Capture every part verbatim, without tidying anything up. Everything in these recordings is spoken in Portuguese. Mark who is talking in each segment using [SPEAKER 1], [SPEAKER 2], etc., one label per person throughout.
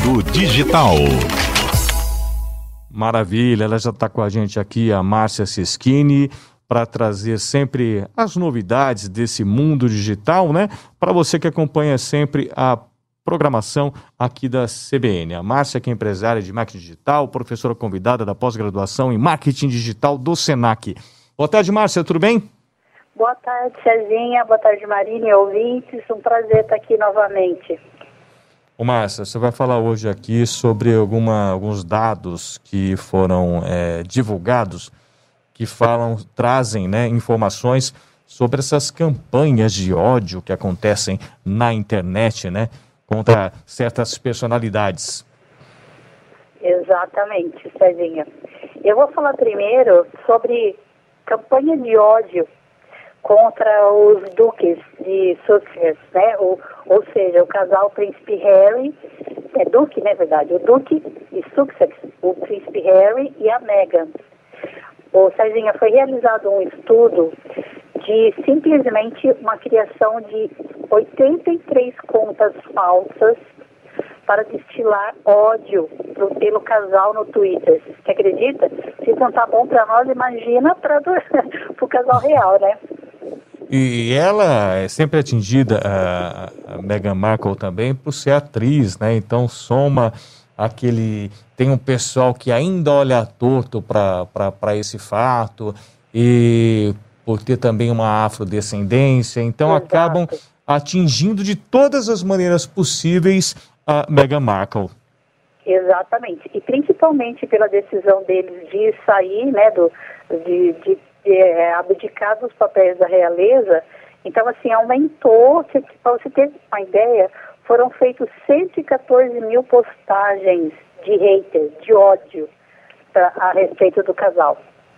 [SPEAKER 1] Mundo Digital.
[SPEAKER 2] Maravilha, ela já está com a gente aqui, a Márcia Ceschini, para trazer sempre as novidades desse mundo digital, né? Para você que acompanha sempre a programação aqui da C B N. A Márcia, que é empresária de marketing digital, professora convidada da pós-graduação em marketing digital do Senac. Boa tarde, Márcia, tudo bem?
[SPEAKER 3] Boa tarde, Cezinha. Boa tarde, Marina e ouvintes. Um prazer estar aqui novamente.
[SPEAKER 2] Ô, Márcia, você vai falar hoje aqui sobre alguma, alguns dados que foram é, divulgados, que falam, trazem, né, informações sobre essas campanhas de ódio que acontecem na internet, né, contra certas personalidades.
[SPEAKER 3] Exatamente, Cezinha. Eu vou falar primeiro sobre campanha de ódio contra os duques de Sussex, né? Ou, ou seja, o casal Príncipe Harry, é Duque, na verdade, o Duque de Sussex, o Príncipe Harry e a Meghan. Ô, Cezinha, foi realizado um estudo de simplesmente uma criação de oitenta e três contas falsas para destilar ódio pro, pelo casal no Twitter. Você acredita? Se não tá bom para nós, imagina para o casal real, né?
[SPEAKER 2] E ela é sempre atingida, a, a Meghan Markle também, por ser atriz, né? Então soma aquele... Tem um pessoal que ainda olha torto para esse fato, e por ter também uma afrodescendência, então
[SPEAKER 3] Exato.
[SPEAKER 2] Acabam atingindo de todas as maneiras possíveis a Meghan Markle.
[SPEAKER 3] Exatamente. E principalmente pela decisão deles de sair, né, do, de... de É, abdicar dos papéis da realeza. Então, assim, aumentou, para você ter uma ideia, foram feitos cento e quatorze mil postagens de haters, de ódio pra, a respeito do casal.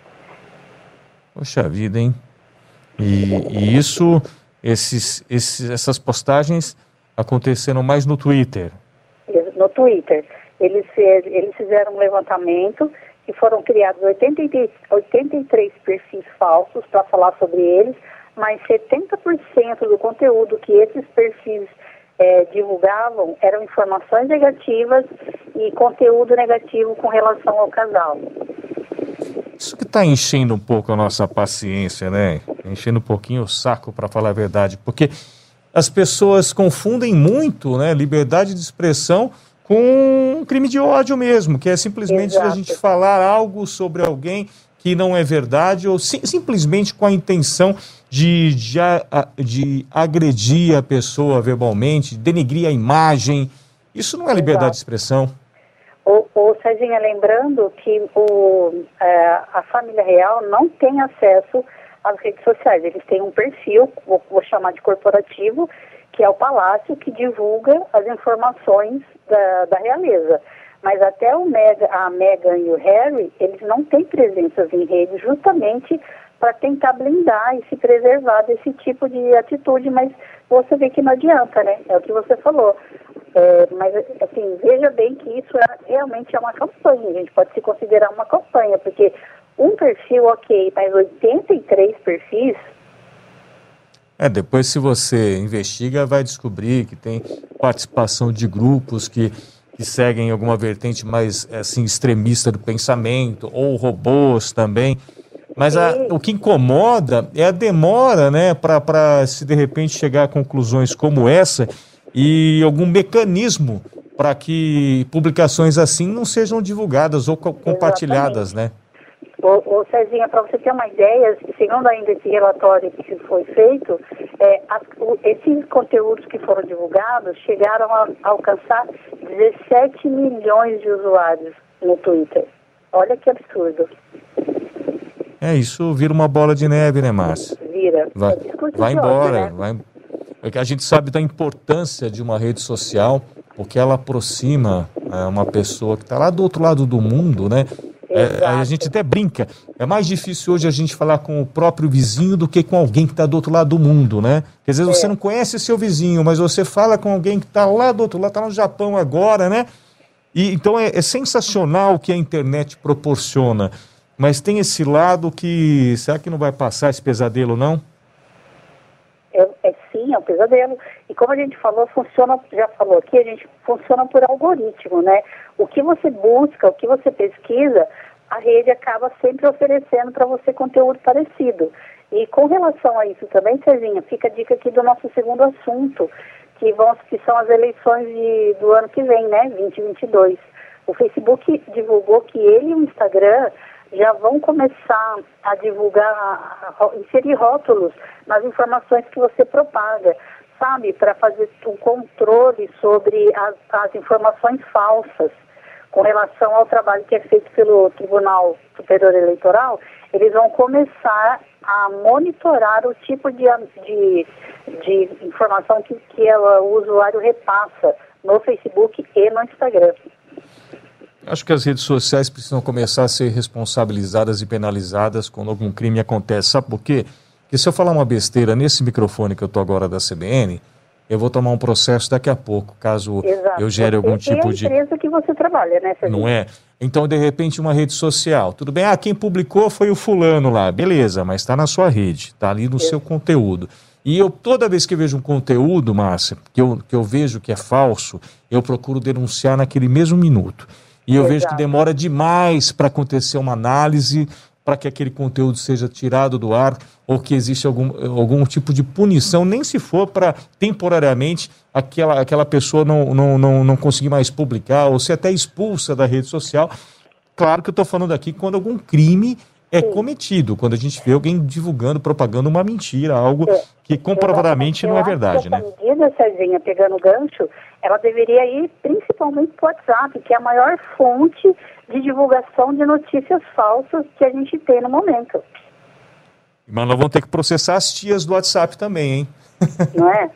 [SPEAKER 2] Poxa vida, hein? E, e isso, esses, esses, essas postagens aconteceram mais no Twitter?
[SPEAKER 3] No Twitter. Eles, eles fizeram um levantamento e foram criados oitenta e três perfis falsos para falar sobre eles, mas setenta por cento do conteúdo que esses perfis é, divulgavam eram informações negativas e conteúdo negativo com relação ao casal.
[SPEAKER 2] Isso que está enchendo um pouco a nossa paciência, né? Enchendo um pouquinho o saco, para falar a verdade, porque as pessoas confundem muito, né, liberdade de expressão com um crime de ódio mesmo, que é simplesmente
[SPEAKER 3] Exato.
[SPEAKER 2] A gente falar algo sobre alguém que não é verdade, ou sim, simplesmente com a intenção de, de, de agredir a pessoa verbalmente, denegrir a imagem. Isso não é liberdade de expressão.
[SPEAKER 3] Ô, ô Cezinha, lembrando que o, é, a família real não tem acesso às redes sociais. Eles têm um perfil, vou, vou chamar de corporativo, que é o Palácio, que divulga as informações da, da realeza. Mas até o Meg, a Meghan e o Harry, eles não têm presenças em rede justamente para tentar blindar e se preservar desse tipo de atitude, mas você vê que não adianta, né? É o que você falou. É, mas, assim, veja bem que isso é, realmente é uma campanha, a gente pode se considerar uma campanha, porque um perfil ok, mas oitenta e três perfis...
[SPEAKER 2] É, depois se você investiga, vai descobrir que tem participação de grupos que, que seguem alguma vertente mais, assim, extremista do pensamento, ou robôs também. Mas a, o que incomoda é a demora, né, para se de repente chegar a conclusões como essa e algum mecanismo para que publicações assim não sejam divulgadas ou co- compartilhadas, né?
[SPEAKER 3] Ô, ô Cezinha, para você ter uma ideia, segundo ainda esse relatório que foi feito, é, as, o, esses conteúdos que foram divulgados chegaram a, a alcançar dezessete milhões de usuários no Twitter. Olha que absurdo.
[SPEAKER 2] É, isso vira uma bola de neve, né, Márcia?
[SPEAKER 3] Vira.
[SPEAKER 2] Vai,
[SPEAKER 3] É discurso
[SPEAKER 2] vai
[SPEAKER 3] de ódio,
[SPEAKER 2] embora.
[SPEAKER 3] né?
[SPEAKER 2] Vai, porque a gente sabe da importância de uma rede social, porque ela aproxima é, uma pessoa que está lá do outro lado do mundo, né? É, aí a gente até brinca, é mais difícil hoje a gente falar com o próprio vizinho do que com alguém que está do outro lado do mundo, né? Porque às vezes
[SPEAKER 3] É.
[SPEAKER 2] você não conhece seu vizinho, mas você fala com alguém que está lá do outro lado, está no Japão agora, né? E, então é, é sensacional o que a internet proporciona, mas tem esse lado que, será que não vai passar esse pesadelo, não?
[SPEAKER 3] É, é sim, Sim, é um pesadelo. E como a gente falou, funciona, já falou aqui, a gente funciona por algoritmo, né? O que você busca, o que você pesquisa, a rede acaba sempre oferecendo para você conteúdo parecido. E com relação a isso também, Cezinha, fica a dica aqui do nosso segundo assunto, que, vão, que são as eleições de, do ano que vem, né, vinte e vinte e dois. O Facebook divulgou que ele e o Instagram já vão começar a divulgar, a inserir rótulos nas informações que você propaga, sabe, para fazer um controle sobre as, as informações falsas. Com relação ao trabalho que é feito pelo Tribunal Superior Eleitoral, eles vão começar a monitorar o tipo de, de, de informação que, que ela, o usuário repassa no Facebook e no Instagram.
[SPEAKER 2] Acho que as redes sociais precisam começar a ser responsabilizadas e penalizadas quando algum crime acontece. Sabe por quê? Porque se eu falar uma besteira nesse microfone que eu estou agora da C B N, eu vou tomar um processo daqui a pouco, caso Exato. eu gere algum
[SPEAKER 3] você
[SPEAKER 2] tipo
[SPEAKER 3] é a
[SPEAKER 2] de...
[SPEAKER 3] empresa que você trabalha, né, Fernando?
[SPEAKER 2] Não é? Então, de repente, uma rede social. Tudo bem, ah, quem publicou foi o fulano lá. Beleza, mas está na sua rede, está ali no Isso. seu conteúdo. E eu, toda vez que eu vejo um conteúdo, Márcia, que eu, que eu vejo que é falso, eu procuro denunciar naquele mesmo minuto. E eu Exato. vejo que demora demais para acontecer uma análise, para que aquele conteúdo seja tirado do ar, ou que existe algum, algum tipo de punição, nem se for para temporariamente aquela, aquela pessoa não, não, não, não conseguir mais publicar, ou ser até expulsa da rede social. Claro que eu estou falando aqui quando algum crime é Sim. cometido, quando a gente vê alguém divulgando, propagando uma mentira, algo é. que comprovadamente eu não é verdade, né?
[SPEAKER 3] A medida, Serginha, pegando o gancho, ela deveria ir principalmente para o WhatsApp, que é a maior fonte de divulgação de notícias falsas que a gente tem no momento.
[SPEAKER 2] Mas nós vamos ter que processar as tias do WhatsApp também, hein?
[SPEAKER 3] Não é?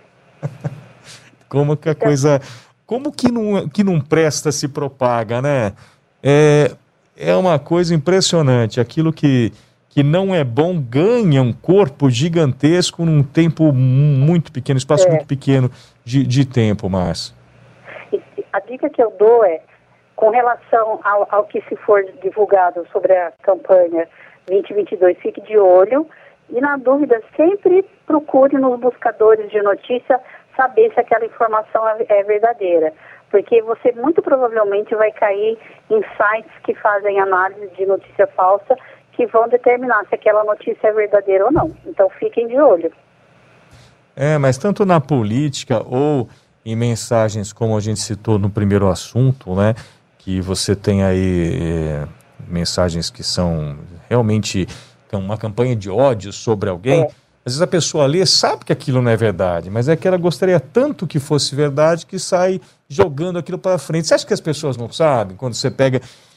[SPEAKER 2] Como que a então... coisa... Como que não, que não presta se propaga, né? É, é uma coisa impressionante. Aquilo que, que não é bom ganha um corpo gigantesco num tempo muito pequeno, espaço é. muito pequeno de, de tempo, Márcia.
[SPEAKER 3] A dica que eu dou é, com relação ao, ao que se for divulgado sobre a campanha vinte e vinte e dois, fique de olho e, na dúvida, sempre procure nos buscadores de notícia saber se aquela informação é, é verdadeira, porque você muito provavelmente vai cair em sites que fazem análise de notícia falsa que vão determinar se aquela notícia é verdadeira ou não. Então, fiquem de olho.
[SPEAKER 2] É, mas tanto na política ou em mensagens, como a gente citou no primeiro assunto, né, que você tem aí é, mensagens que são realmente uma campanha de ódio sobre alguém, é. às vezes a pessoa lê, sabe que aquilo não é verdade, mas é que ela gostaria tanto que fosse verdade que sai jogando aquilo para frente. Você acha que as pessoas não sabem? Quando você pega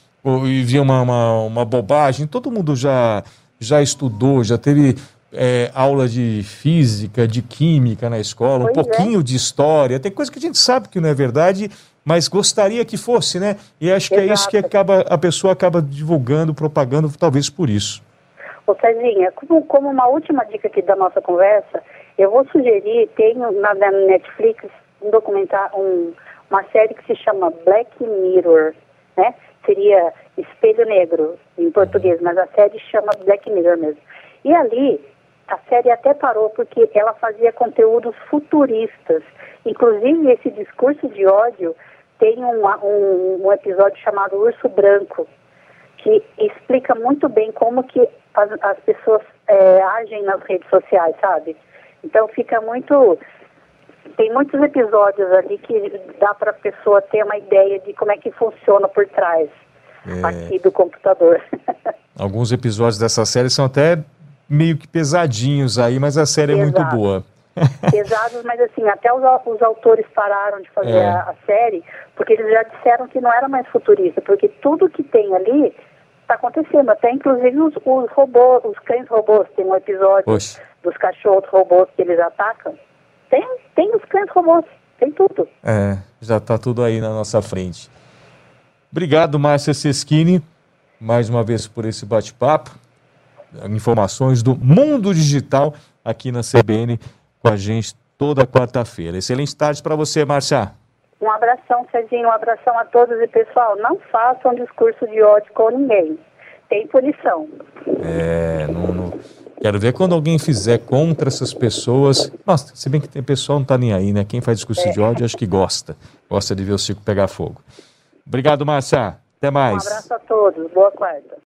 [SPEAKER 2] e vê uma, uma, uma bobagem, todo mundo já, já estudou, já teve... É, aula de física, de química na escola, pois um pouquinho é. de história, tem coisa que a gente sabe que não é verdade, mas gostaria que fosse, né? E acho que Exato. é isso que acaba, a pessoa acaba divulgando, propagando, talvez por isso.
[SPEAKER 3] Ô Cezinha, como, como uma última dica aqui da nossa conversa, eu vou sugerir, tem na, na Netflix um documentário, um, uma série que se chama Black Mirror, né? Seria Espelho Negro em português, mas a série chama Black Mirror mesmo. E ali a série até parou porque ela fazia conteúdos futuristas. Inclusive, esse discurso de ódio tem um, um, um episódio chamado Urso Branco, que explica muito bem como que as, as pessoas é, agem nas redes sociais, sabe? Então, fica muito... Tem muitos episódios ali que dá para a pessoa ter uma ideia de como é que funciona por trás é... aqui do computador.
[SPEAKER 2] Alguns episódios dessa série são até... meio que pesadinhos aí, mas a série Exato. é muito boa.
[SPEAKER 3] Pesados, mas assim, até os, os autores pararam de fazer é. a, a série, porque eles já disseram que não era mais futurista, porque tudo que tem ali está acontecendo, até inclusive os, os robôs, os cães robôs, tem um episódio Oxe. dos cachorros robôs que eles atacam, tem, tem os cães robôs, tem tudo.
[SPEAKER 2] É, já está tudo aí na nossa frente. Obrigado, Márcia Ceschini, mais uma vez por esse bate-papo. Informações do mundo digital aqui na C B N com a gente toda quarta-feira. Excelente tarde para você, Márcia.
[SPEAKER 3] Um abração, Serginho, um abração a todos e pessoal, não façam discurso de ódio com ninguém. Tem punição.
[SPEAKER 2] É, não, não, Quero ver quando alguém fizer contra essas pessoas. Nossa, se bem que tem pessoal não tá nem aí, né? Quem faz discurso
[SPEAKER 3] É.
[SPEAKER 2] de ódio acho que gosta. Gosta de ver o circo pegar fogo. Obrigado, Márcia. Até mais.
[SPEAKER 3] Um abraço a todos. Boa quarta.